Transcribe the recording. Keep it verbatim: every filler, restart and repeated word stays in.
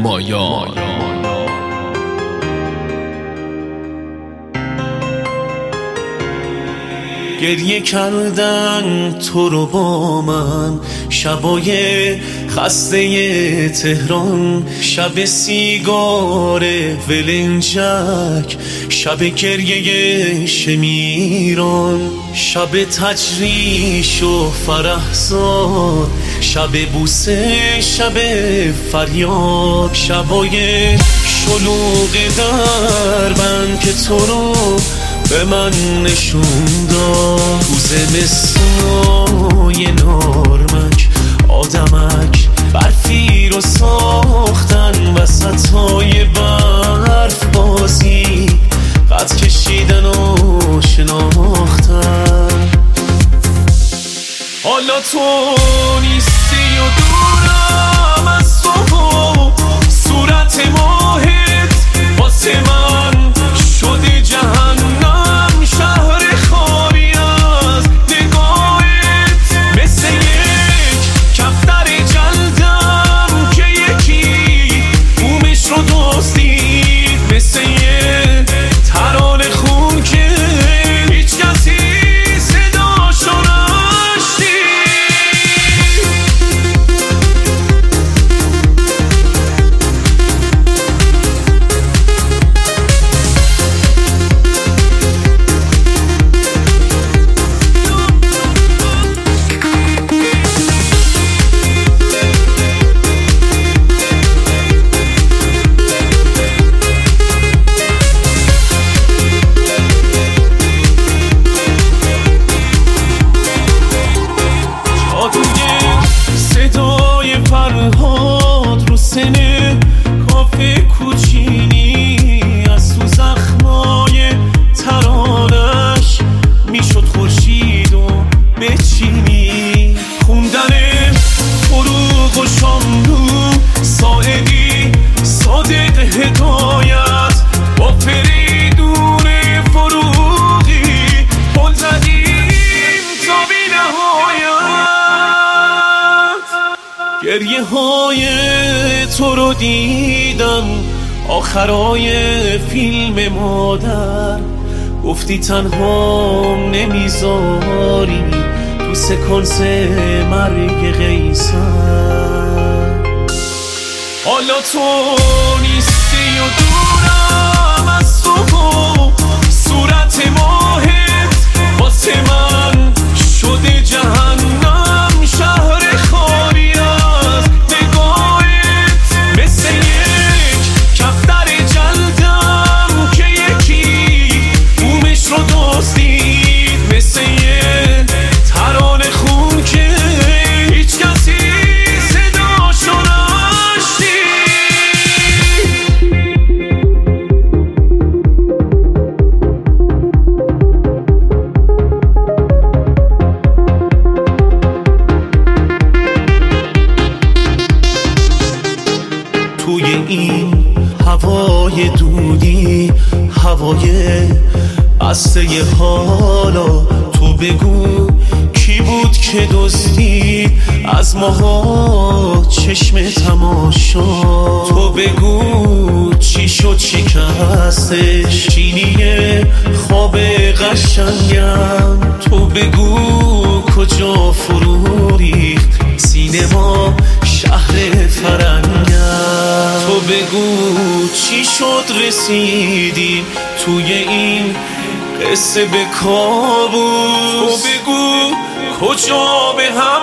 مایا. گریه کردن تو رو با من، شبای خسته تهران، شب سیگار ولنجک، شب گریه شمیران، شب تجریش و فرحزاد، شب بوسه، شب فریاد، شبای شلوغ دربند که تو رو به من نشون داد. تو زمستونای نارمک آدمک برفی رو ساختن، وسطای برف بازی قد کشیدن و شناختن. حالا تو نیستی و دورم از تو، صورت ماهت واسه من شده جهنم، شهر خالی از نگاهت، مثل یک کفتر جلدم که یکی بومش رو دزدید، مثل یک ترانه خون که هیچ کسی صداشو نشنید. فرهاد رو سن کافه کوچینی، از تو زخمای ترانش میشد خورشید و بچینی. خوندن فروغ و شاملو، ساعدی صادق هدایت، با فریدون فروغی پل زدیم تا بی نهایت. گریه های تو رو دیدم آخرای فیلم مادر، گفتی تنهام نمیذاری تو سکانس مرگ قیصر. حالا تو نیستی و دورم از تو، صورت ماهت واسه من شده جهنم، شهر خالی از نگاهت، مثل یک کفتر جلدم که یکی بومش رو دزدید، مثل یک ترانه خون که هیچ کسی صداشو نشنید. توی این هوای دودی، هوای بسته حالا، تو بگو کی بود که دزدید از ماها چشم تماشا. تو بگو چی شد شکستش چینی خواب قشنگم، تو بگو کجا فرو ریخت سینما شهر فرنگم. تو بگو چی شد رسیدیم توی این قصه به کابوس، تو بگو کجا به هم